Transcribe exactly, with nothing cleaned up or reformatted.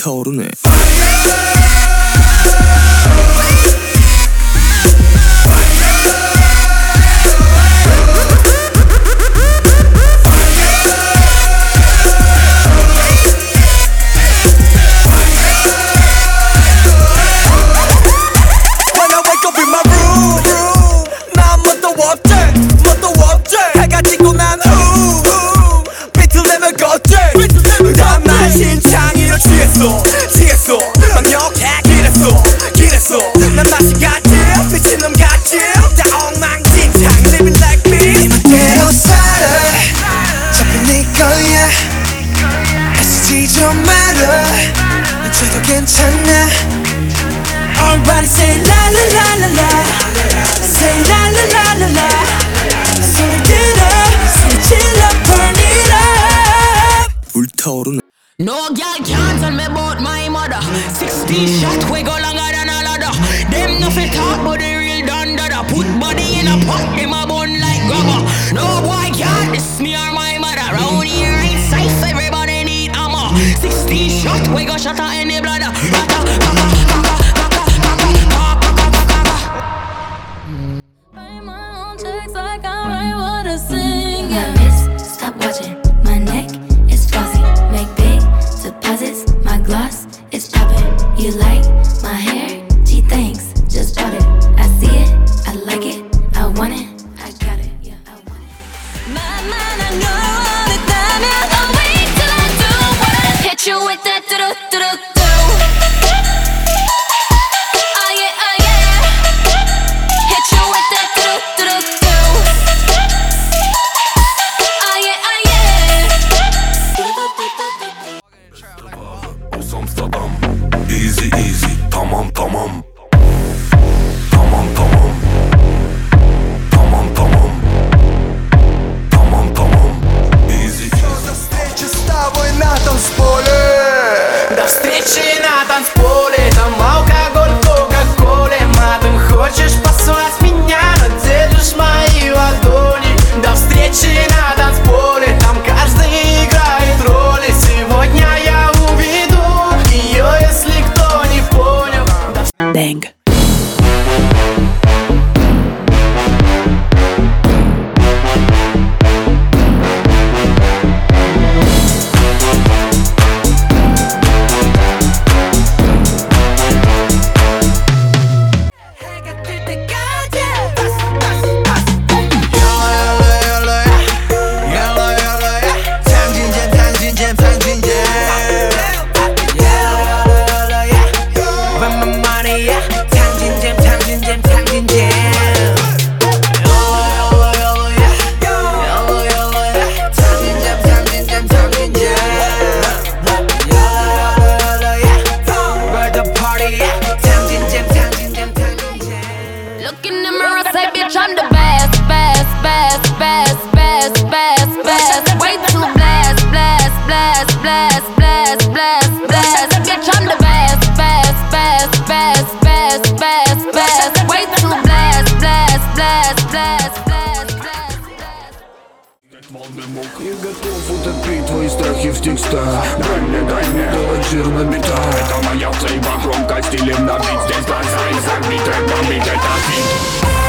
불타오르네. 심장이로 취했어 취했어 맘욕해 길했어 길했어 난 맛이 같지 미친놈 같지 다 엉망진창 Living like me 네 멋대로 살아 잡힌 네 거야 애쓰지 좀 말아 난 죄도 괜찮아 Everybody say la la la la la Say la la la la la 소리 들어 소리 질러 burn it up 불타오르네. No girl can't tell me about my mother. Sixteen shot we go longer than a ladder. Them no fit talk but they real done dada. Put body in a pot, them a bun like grabber. No boy can't diss me or my mother. Round here ain't safe, everybody need armor. Sixteen shot we go shatter any bladder. Rata, kaka, kaka, kaka, kaka, kaka, kaka, kaka. Write my own checks like I write what I sing. My wrist, stop watching. My neck is flossy. Make big deposits. My gloss is popping. You like my hair? Gee, thanks. Just bought it. I see it. I like it. I want it. I got it. Yeah, I want it. 만만한 걸 원했다면 I'll wait till I do what I hit you with that do do do do do. Oh yeah, oh yeah. Hit you with that do do do do. Oh yeah, oh yeah. Samsterdam, easy easy, tamam tamam. Tamam tamam. Tamam tamam. Tamam tamam. Easy easy. До встречи с тобой на танцполе. До встречи на танцполе. Там алкоголь, кока-коле. Матом хочешь послать меня, но держишь мои ладони. До встречи на танцполе. Там каждый играет роли. Сегодня я уведу ее, если кто не понял. Bang. 해가 뜰 때까지. 탕진잼 탕진잼 탕진잼 맘맘 말이야 탕진잼 탕진잼 탕진잼 탕진잼 탕진잼 탕진잼 Where the party at 탕진잼 탕진잼 탕진잼 Look in the mirror, say bitch I'm the best, best, best, best, best, best, best. Way too blessed, blessed, blessed, blessed, blessed, blessed, blessed. Bitch I'm the best, best, best, best, best, best, best. Way too blessed, blessed, blessed, blessed, blessed, blessed. Я готов утопить твои страхи в текстах. Дай мне, дай мне, делать жир на битах. Это моя цейба, громко стилем набить. Здесь глаза и забиты, бомбить это хит.